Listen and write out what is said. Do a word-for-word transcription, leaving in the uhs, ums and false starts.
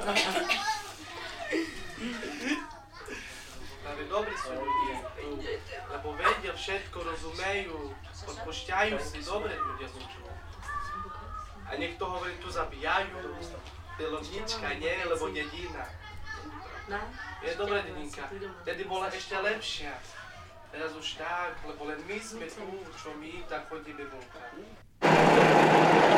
Ale dobrí sú ľudia, lebo vedia všetko, rozumejú, odpúšťajú si, dobre ľudia sú. A niekto hovorí, tu zabíjajú, delovnička, nie, lebo dedina. Je dobrá dedinka, vtedy bola ešte lepšia. Teraz už tak, lebo len my sme tu, čo my, tak chodíme vonka.